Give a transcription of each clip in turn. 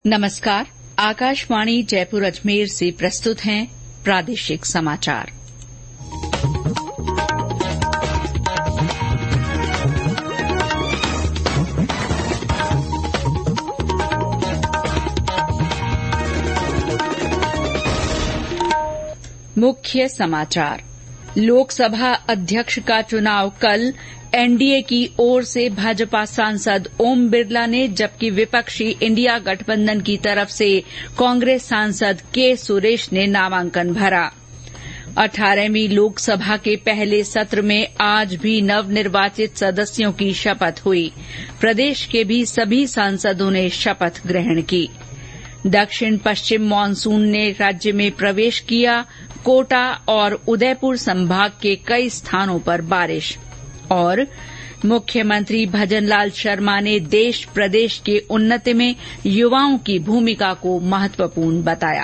नमस्कार। आकाशवाणी जयपुर अजमेर से प्रस्तुत हैं प्रादेशिक समाचार। मुख्य समाचार। लोकसभा अध्यक्ष का चुनाव कल। एनडीए की ओर से भाजपा सांसद ओम बिरला ने, जबकि विपक्षी इंडिया गठबंधन की तरफ से कांग्रेस सांसद के सुरेश ने नामांकन भरा। 18वीं लोकसभा के पहले सत्र में आज भी नवनिर्वाचित सदस्यों की शपथ हुई। प्रदेश के भी सभी सांसदों ने शपथ ग्रहण की। दक्षिण पश्चिम मानसून ने राज्य में प्रवेश किया। कोटा और उदयपुर संभाग के कई स्थानों पर बारिश। और मुख्यमंत्री भजनलाल शर्मा ने देश प्रदेश के उन्नति में युवाओं की भूमिका को महत्वपूर्ण बताया।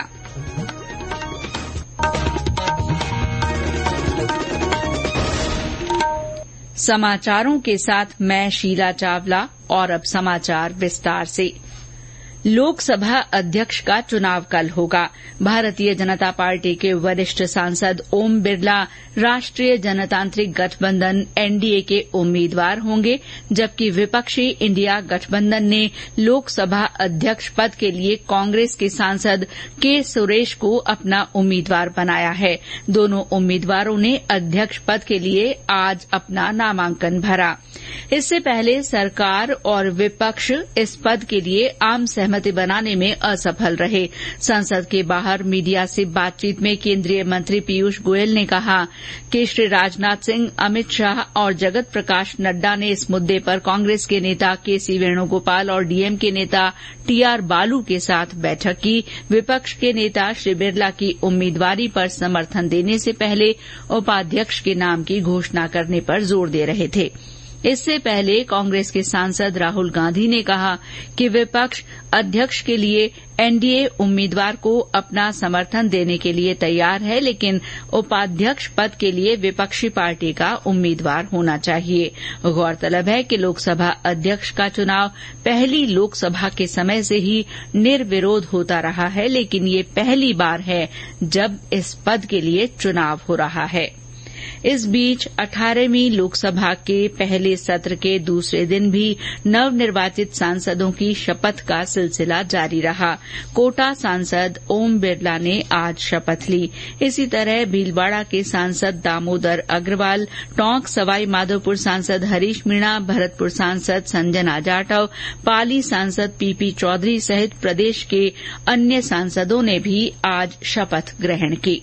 समाचारों के साथ मैं शीला चावला। और अब समाचार विस्तार से। लोकसभा अध्यक्ष का चुनाव कल होगा। भारतीय जनता पार्टी के वरिष्ठ सांसद ओम बिरला राष्ट्रीय जनतांत्रिक गठबंधन एनडीए के उम्मीदवार होंगे, जबकि विपक्षी इंडिया गठबंधन ने लोकसभा अध्यक्ष पद के लिए कांग्रेस के सांसद के सुरेश को अपना उम्मीदवार बनाया है। दोनों उम्मीदवारों ने अध्यक्ष पद के लिए आज अपना नामांकन भरा। इससे पहले सरकार और विपक्ष इस पद के लिए आम सहमति बनाने में असफल रहे। संसद के बाहर मीडिया से बातचीत में केंद्रीय मंत्री पीयूष गोयल ने कहा कि श्री राजनाथ सिंह, अमित शाह और जगत प्रकाश नड्डा ने इस मुद्दे पर कांग्रेस के नेता केसी वेणुगोपाल और डीएमके नेता टीआर बालू के साथ बैठक की। विपक्ष के नेता श्री बिरला की उम्मीदवारी पर समर्थन देने से पहले उपाध्यक्ष के नाम की घोषणा करने पर जोर दे रहे थे। इससे पहले कांग्रेस के सांसद राहुल गांधी ने कहा कि विपक्ष अध्यक्ष के लिए एनडीए उम्मीदवार को अपना समर्थन देने के लिए तैयार है, लेकिन उपाध्यक्ष पद के लिए विपक्षी पार्टी का उम्मीदवार होना चाहिए। गौरतलब है कि लोकसभा अध्यक्ष का चुनाव पहली लोकसभा के समय से ही निर्विरोध होता रहा है, लेकिन ये पहली बार है जब इस पद के लिए चुनाव हो रहा है। इस बीच 18वीं लोकसभा के पहले सत्र के दूसरे दिन भी नवनिर्वाचित सांसदों की शपथ का सिलसिला जारी रहा। कोटा सांसद ओम बिरला ने आज शपथ ली। इसी तरह भीलवाड़ा के सांसद दामोदर अग्रवाल, टोंक सवाई माधोपुर सांसद हरीश मीणा, भरतपुर सांसद संजना जाटव, पाली सांसद पीपी चौधरी सहित प्रदेश के अन्य सांसदों ने भी आज शपथ ग्रहण की।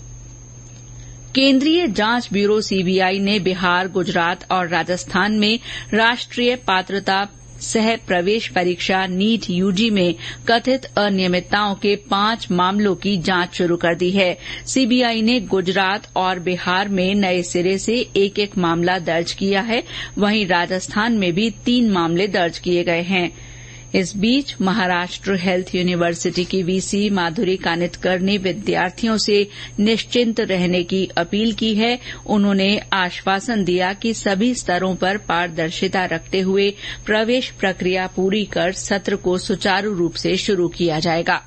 केंद्रीय जांच ब्यूरो सीबीआई ने बिहार, गुजरात और राजस्थान में राष्ट्रीय पात्रता सह प्रवेश परीक्षा नीट यूजी में कथित अनियमितताओं के 5 मामलों की जांच शुरू कर दी है। सीबीआई ने गुजरात और बिहार में नए सिरे से एक मामला दर्ज किया है। वहीं राजस्थान में भी 3 मामले दर्ज किए गए हैं। इस बीच महाराष्ट्र हेल्थ यूनिवर्सिटी की वीसी माधुरी कानितकर ने विद्यार्थियों से निश्चिंत रहने की अपील की है। उन्होंने आश्वासन दिया कि सभी स्तरों पर पारदर्शिता रखते हुए प्रवेश प्रक्रिया पूरी कर सत्र को सुचारू रूप से शुरू किया जाएगा।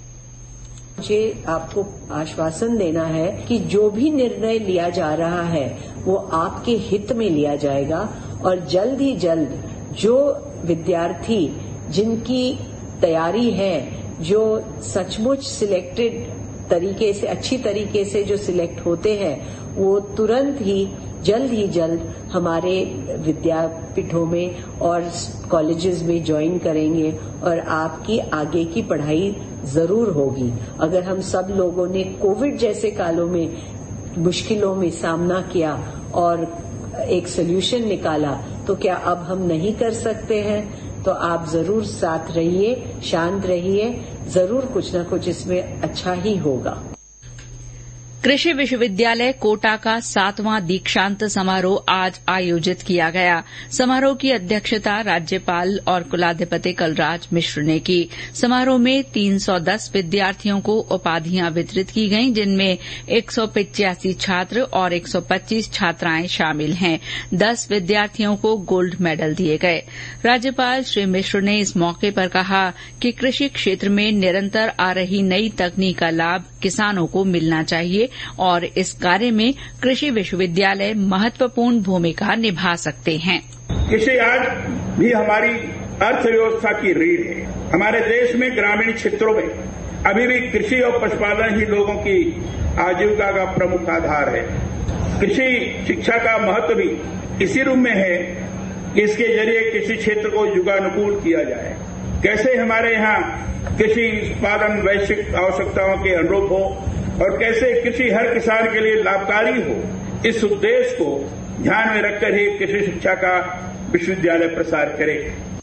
मुझे आपको आश्वासन देना है कि जो भी निर्णय लिया जा रहा है वो आपके हित में लिया जाएगा और जल्द ही जल्द जो विद्यार्थी जिनकी तैयारी है, जो सचमुच सिलेक्टेड तरीके से, अच्छी तरीके से जो सिलेक्ट होते हैं, वो तुरंत ही जल्द हमारे विद्यापीठों में और कॉलेजेस में ज्वाइन करेंगे और आपकी आगे की पढ़ाई जरूर होगी। अगर हम सब लोगों ने कोविड जैसे कालों में मुश्किलों में सामना किया और एक सोल्यूशन निकाला, तो क्या अब हम नहीं कर सकते हैं? तो आप जरूर साथ रहिए, शांत रहिए, जरूर कुछ न कुछ इसमें अच्छा ही होगा। कृषि विश्वविद्यालय कोटा का 7वां दीक्षांत समारोह आज आयोजित किया गया। समारोह की अध्यक्षता राज्यपाल और कुलाधिपति कलराज मिश्र ने की। समारोह में 310 विद्यार्थियों को उपाधियां वितरित की गईं, जिनमें 185 छात्र और 125 छात्राएं शामिल हैं। 10 विद्यार्थियों को गोल्ड मेडल दिए गए। राज्यपाल श्री मिश्र ने इस मौके पर कहा कि कृषि क्षेत्र में निरंतर आ रही नई तकनीक का लाभ किसानों को मिलना चाहिए और इस कार्य में कृषि विश्वविद्यालय महत्वपूर्ण भूमिका निभा सकते हैं। कृषि आज भी हमारी अर्थव्यवस्था की रीढ़ है। हमारे देश में ग्रामीण क्षेत्रों में अभी भी कृषि और पशुपालन ही लोगों की आजीविका का प्रमुख आधार है। कृषि शिक्षा का महत्व भी इसी रूप में है कि इसके जरिए कृषि क्षेत्र को युगानुकूल किया जाए। कैसे हमारे यहाँ कृषि उत्पादन वैश्विक आवश्यकताओं के अनुरूप हो और कैसे कृषि हर किसान के लिए लाभकारी हो, इस उद्देश्य को ध्यान में रखकर ही कृषि शिक्षा का विश्वविद्यालय प्रसार करे।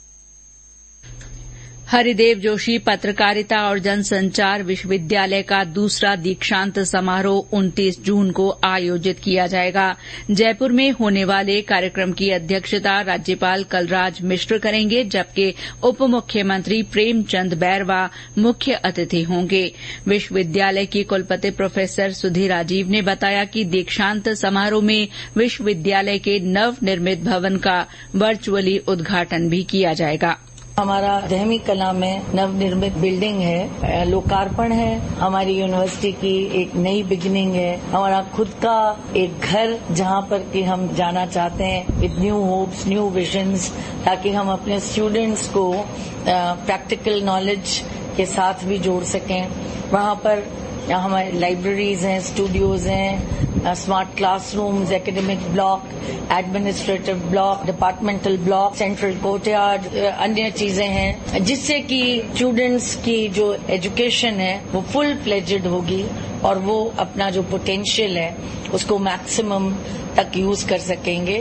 हरिदेव जोशी पत्रकारिता और जनसंचार विश्वविद्यालय का दूसरा दीक्षांत समारोह 29 जून को आयोजित किया जाएगा। जयपुर में होने वाले कार्यक्रम की अध्यक्षता राज्यपाल कलराज मिश्र करेंगे, जबकि उप मुख्यमंत्री प्रेमचंद बैरवा मुख्य अतिथि होंगे। विश्वविद्यालय की कुलपति प्रोफेसर सुधीर राजीव ने बताया कि दीक्षांत समारोह में विश्वविद्यालय के नवनिर्मित भवन का वर्चुअली उद्घाटन भी किया जाएगा। हमारा रहमी कला में नवनिर्मित बिल्डिंग है, लोकार्पण है। हमारी यूनिवर्सिटी की एक नई बिगिनिंग है। हमारा खुद का एक घर जहां पर कि हम जाना चाहते हैं with new hopes, new visions, ताकि हम अपने स्टूडेंट्स को प्रैक्टिकल नॉलेज के साथ भी जोड़ सकें। वहां पर हमारे लाइब्रेरीज हैं, स्टूडियोज हैं, smart classrooms, academic block, administrative block, departmental block, central courtyard, अन्य चीजें हैं, जिससे कि स्टूडेंट्स की जो एजुकेशन है वो फुल फ्लेजेड होगी और वो अपना जो पोटेंशियल है उसको मैक्सिमम तक यूज कर सकेंगे।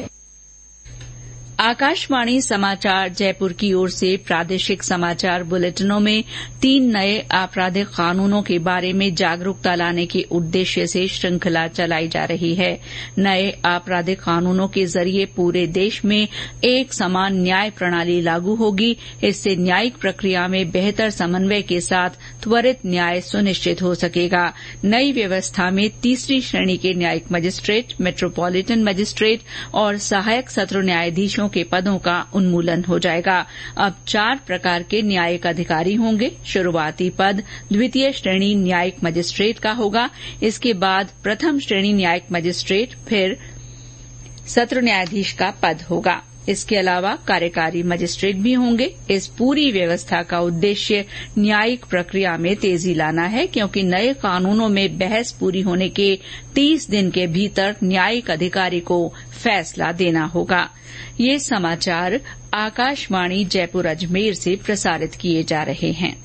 आकाशवाणी समाचार जयपुर की ओर से प्रादेशिक समाचार बुलेटिनों में 3 नए आपराधिक कानूनों के बारे में जागरूकता लाने के उद्देश्य से श्रृंखला चलाई जा रही है। नए आपराधिक कानूनों के जरिए पूरे देश में एक समान न्याय प्रणाली लागू होगी। इससे न्यायिक प्रक्रिया में बेहतर समन्वय के साथ त्वरित न्याय सुनिश्चित हो सकेगा। नई व्यवस्था में तीसरी श्रेणी के न्यायिक मजिस्ट्रेट, मेट्रोपॉलिटन मजिस्ट्रेट और सहायक सत्र न्यायाधीशों के पदों का उन्मूलन हो जाएगा। अब 4 प्रकार के न्यायिक अधिकारी होंगे। शुरुआती पद द्वितीय श्रेणी न्यायिक मजिस्ट्रेट का होगा, इसके बाद प्रथम श्रेणी न्यायिक मजिस्ट्रेट, फिर सत्र न्यायाधीश का पद होगा। इसके अलावा कार्यकारी मजिस्ट्रेट भी होंगे। इस पूरी व्यवस्था का उद्देश्य न्यायिक प्रक्रिया में तेजी लाना है, क्योंकि नए कानूनों में बहस पूरी होने के 30 दिन के भीतर न्यायिक अधिकारी को फैसला देना होगा। ये समाचार आकाशवाणी जयपुर अजमेर से प्रसारित किए जा रहे हैं।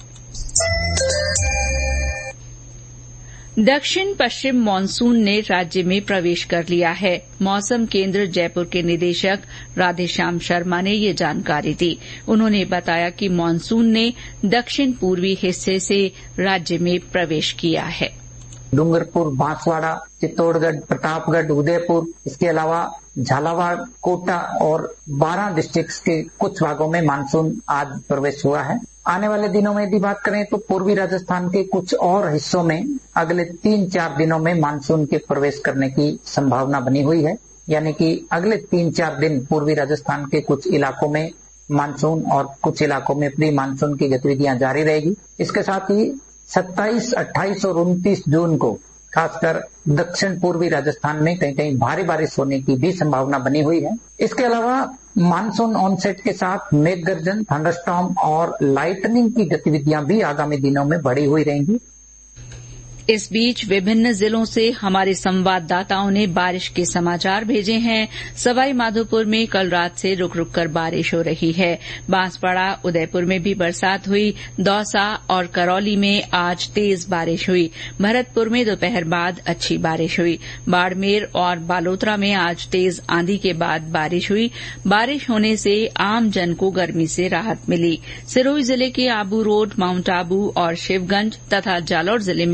दक्षिण पश्चिम मानसून ने राज्य में प्रवेश कर लिया है। मौसम केंद्र जयपुर के निदेशक राधेश्याम शर्मा ने ये जानकारी दी। उन्होंने बताया कि मानसून ने दक्षिण पूर्वी हिस्से से राज्य में प्रवेश किया है। डूंगरपुर, बांसवाड़ा, चित्तौड़गढ़, प्रतापगढ़, उदयपुर, इसके अलावा झालावाड़, कोटा और 12 डिस्ट्रिक्ट्स के कुछ भागों में मानसून आज प्रवेश हुआ है। आने वाले दिनों में यदि बात करें तो पूर्वी राजस्थान के कुछ और हिस्सों में अगले 3-4 दिनों में मानसून के प्रवेश करने की संभावना बनी हुई है। यानी कि अगले 3-4 दिन पूर्वी राजस्थान के कुछ इलाकों में मानसून और कुछ इलाकों में प्री मानसून की गतिविधियां जारी रहेगी। इसके साथ ही 27, 28 और 29 जून को खासकर दक्षिण पूर्वी राजस्थान में कहीं कहीं भारी बारिश होने की भी संभावना बनी हुई है। इसके अलावा मानसून ऑनसेट के साथ मेघ गर्जन, थंडरस्टॉर्म और लाइटनिंग की गतिविधियां भी आगामी दिनों में बढ़ी हुई रहेंगी। इस बीच विभिन्न जिलों से हमारे संवाददाताओं ने बारिश के समाचार भेजे हैं। सवाई माधोपुर में कल रात से रुक रुक कर बारिश हो रही है। बांसवाड़ा, उदयपुर में भी बरसात हुई। दौसा और करौली में आज तेज बारिश हुई। भरतपुर में दोपहर बाद अच्छी बारिश हुई। बाड़मेर और बालोतरा में आज तेज आंधी के बाद बारिश हुई। बारिश होने से आम जन को गर्मी से राहत मिली। सिरोही जिले के आबू रोड, माउंट आबू और शिवगंज तथा जालौर जिले में भी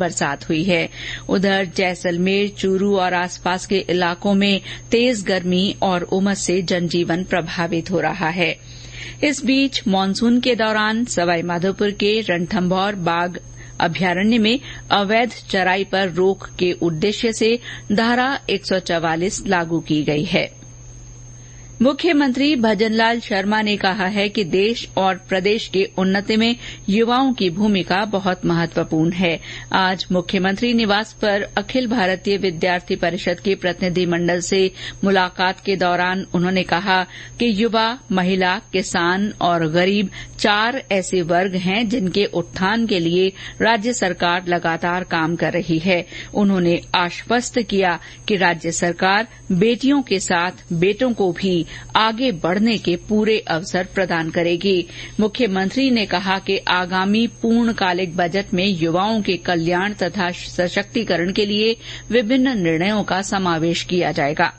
बरसात हुई है। उधर जैसलमेर, चूरू और आसपास के इलाकों में तेज गर्मी और उमस से जनजीवन प्रभावित हो रहा है। इस बीच मानसून के दौरान सवाईमाधोपुर के रणथंभौर बाघ अभयारण्य में अवैध चराई पर रोक के उद्देश्य से धारा 144 लागू की गई है। मुख्यमंत्री भजनलाल शर्मा ने कहा है कि देश और प्रदेश के उन्नति में युवाओं की भूमिका बहुत महत्वपूर्ण है। आज मुख्यमंत्री निवास पर अखिल भारतीय विद्यार्थी परिषद के प्रतिनिधिमंडल से मुलाकात के दौरान उन्होंने कहा कि युवा, महिला, किसान और गरीब 4 ऐसे वर्ग हैं जिनके उत्थान के लिए राज्य सरकार लगातार काम कर रही है। उन्होंने आश्वस्त किया कि राज्य सरकार बेटियों के साथ बेटों को भी आगे बढ़ने के पूरे अवसर प्रदान करेगी। मुख्यमंत्री ने कहा कि आगामी पूर्णकालिक बजट में युवाओं के कल्याण तथा सशक्तिकरण के लिए विभिन्न निर्णयों का समावेश किया जाएगा।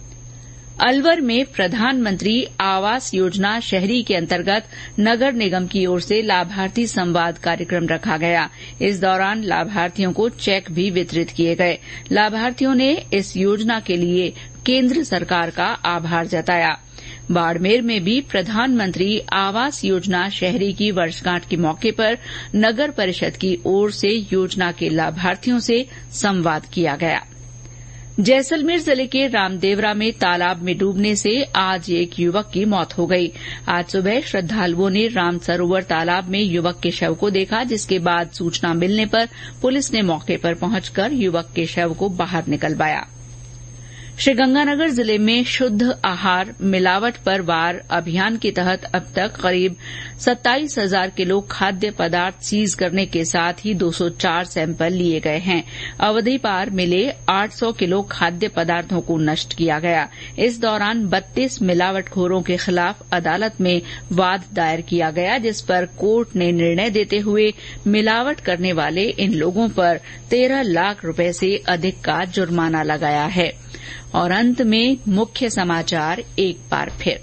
अलवर में प्रधानमंत्री आवास योजना शहरी के अंतर्गत नगर निगम की ओर से लाभार्थी संवाद कार्यक्रम रखा गया। इस दौरान लाभार्थियों को चेक भी वितरित किए गए। लाभार्थियों ने इस योजना के लिए केंद्र सरकार का आभार जताया। बाड़मेर में भी प्रधानमंत्री आवास योजना शहरी की वर्षगांठ के मौके पर नगर परिषद की ओर से योजना के लाभार्थियों से संवाद किया गया। जैसलमेर जिले के रामदेवरा में तालाब में डूबने से आज एक युवक की मौत हो गई। आज सुबह श्रद्धालुओं ने रामसरोवर तालाब में युवक के शव को देखा, जिसके बाद सूचना मिलने पर पुलिस ने मौके पर पहुंचकर युवक के शव को बाहर निकलवाया। श्रीगंगानगर जिले में शुद्ध आहार मिलावट पर वार अभियान के तहत अब तक करीब 27,000 किलो खाद्य पदार्थ सीज करने के साथ ही 204 सैंपल लिए गए हैं। अवधि पार मिले 800 किलो खाद्य पदार्थों को नष्ट किया गया। इस दौरान 32 मिलावटखोरों के खिलाफ अदालत में वाद दायर किया गया, जिस पर कोर्ट ने निर्णय देते हुए मिलावट करने वाले इन लोगों पर 13 लाख रुपए से अधिक का जुर्माना लगाया है। और अंत में मुख्य समाचार एक बार फिर।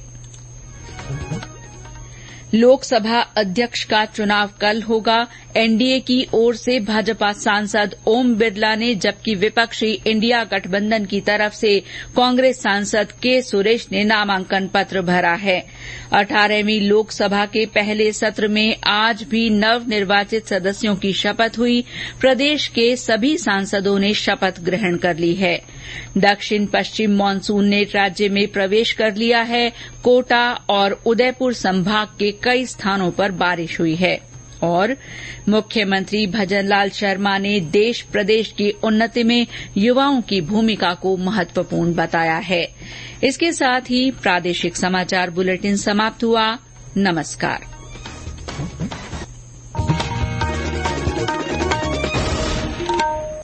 लोकसभा अध्यक्ष का चुनाव कल होगा। एनडीए की ओर से भाजपा सांसद ओम बिरला ने, जबकि विपक्षी इंडिया गठबंधन की तरफ से कांग्रेस सांसद के सुरेश ने नामांकन पत्र भरा है। 18वीं लोकसभा के पहले सत्र में आज भी नवनिर्वाचित सदस्यों की शपथ हुई। प्रदेश के सभी सांसदों ने शपथ ग्रहण कर ली है। दक्षिण पश्चिम मानसून ने राज्य में प्रवेश कर लिया है। कोटा और उदयपुर संभाग के कई स्थानों पर बारिश हुई है। और मुख्यमंत्री भजनलाल शर्मा ने देश प्रदेश की उन्नति में युवाओं की भूमिका को महत्वपूर्ण बताया है। इसके साथ ही प्रादेशिक समाचार बुलेटिन समाप्त हुआ। नमस्कार।